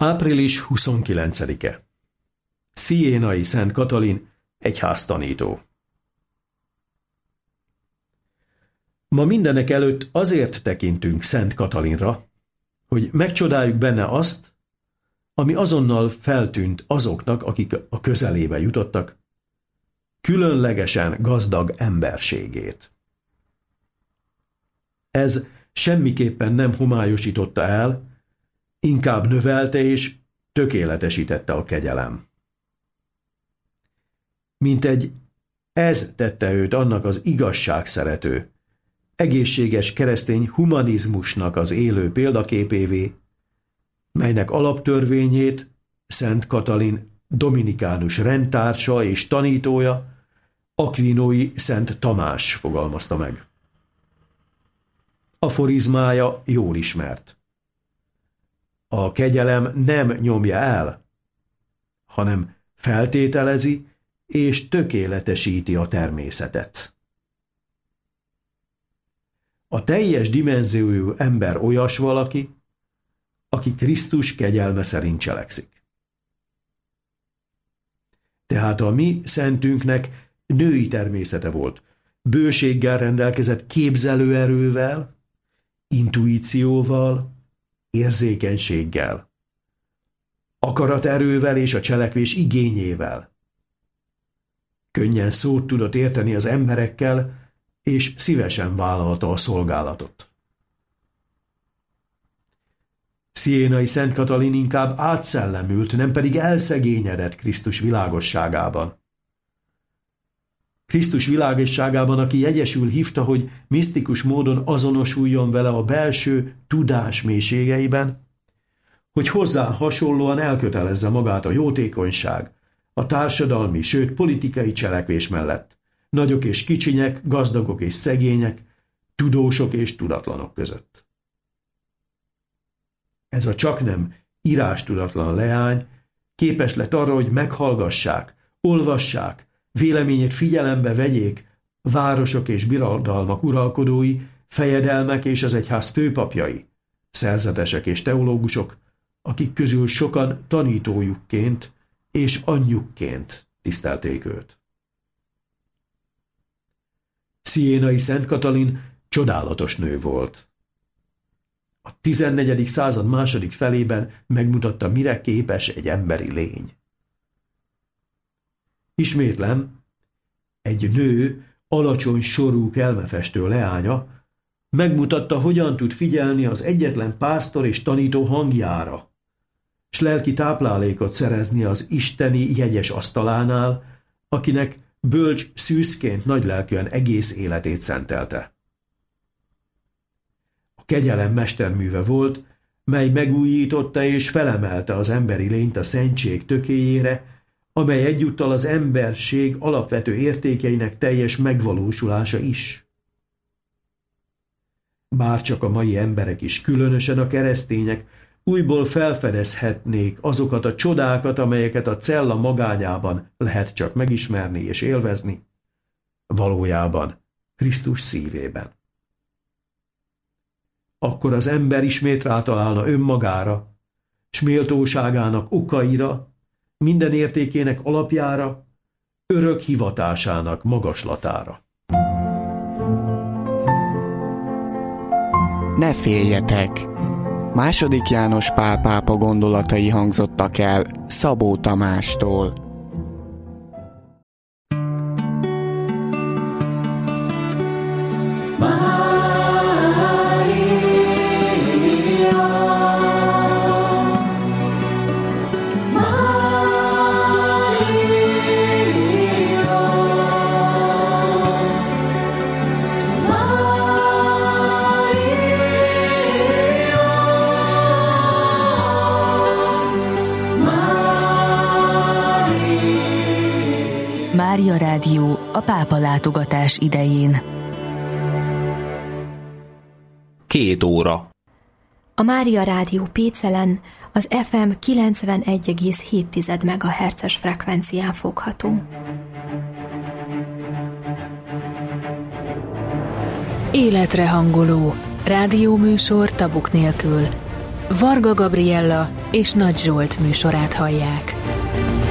Április 29-e. Sienai Szent Katalin, egyháztanító. Ma mindenek előtt azért tekintünk Szent Katalinra, hogy megcsodáljuk benne azt, ami azonnal feltűnt azoknak, akik a közelébe jutottak, különlegesen gazdag emberségét. Ez semmiképpen nem homályosította el, inkább növelte és tökéletesítette a kegyelem. Mintegy ez tette őt annak az igazságszerető, egészséges keresztény humanizmusnak az élő példaképévé, melynek alaptörvényét Szent Katalin dominikánus rendtársa és tanítója, akvinói Szent Tamás fogalmazta meg. Aforizmája jól ismert. A kegyelem nem nyomja el, hanem feltételezi és tökéletesíti a természetet. A teljes dimenziójú ember olyas valaki, aki Krisztus kegyelme szerint cselekszik. Tehát a mi szentünknek női természete volt, bőséggel rendelkezett képzelőerővel, intuícióval, érzékenységgel, akaraterővel és a cselekvés igényével. Könnyen szót tudott érteni az emberekkel, és szívesen vállalta a szolgálatot. Sienai Szent Katalin inkább átszellemült, nem pedig elszegényedett Krisztus világosságában. Krisztus világosságában, aki jegyesül hívta, hogy misztikus módon azonosuljon vele a belső tudás mélységeiben, hogy hozzá hasonlóan elkötelezze magát a jótékonyság, a társadalmi, sőt politikai cselekvés mellett, nagyok és kicsinyek, gazdagok és szegények, tudósok és tudatlanok között. Ez a csaknem írástudatlan leány képes lett arra, hogy meghallgassák, olvassák, véleményét figyelembe vegyék városok és birodalmak uralkodói, fejedelmek és az egyház főpapjai, szerzetesek és teológusok, akik közül sokan tanítójukként és anyjukként tisztelték őt. Sienai Szent Katalin csodálatos nő volt. A 14. század második felében megmutatta, mire képes egy emberi lény. Ismétlem, egy nő, alacsony sorú kelmefestő leánya megmutatta, hogyan tud figyelni az egyetlen pásztor és tanító hangjára, s lelki táplálékot szerezni az isteni jegyes asztalánál, akinek bölcs szűzként nagylelkűen egész életét szentelte. A kegyelem mesterműve volt, mely megújította és felemelte az emberi lényt a szentség tökéjére, amely egyúttal az emberség alapvető értékeinek teljes megvalósulása is. Bárcsak a mai emberek is, különösen a keresztények, újból felfedezhetnék azokat a csodákat, amelyeket a cella magányában lehet csak megismerni és élvezni, valójában Krisztus szívében. Akkor az ember ismét rátalálna önmagára, s méltóságának okaira, minden értékének alapjára, örök hivatásának magaslatára. Ne féljetek! II. János Pál pápa gondolatai hangzottak el Szabó Tamástól. Mária Rádió a pápa látogatás idején. 2 óra. A Mária Rádió Pécelen az FM 91,7 MHz-es frekvencián fogható. Életre hangoló rádióműsor tabuk nélkül. Varga Gabriella és Nagy Zsolt műsorát hallják.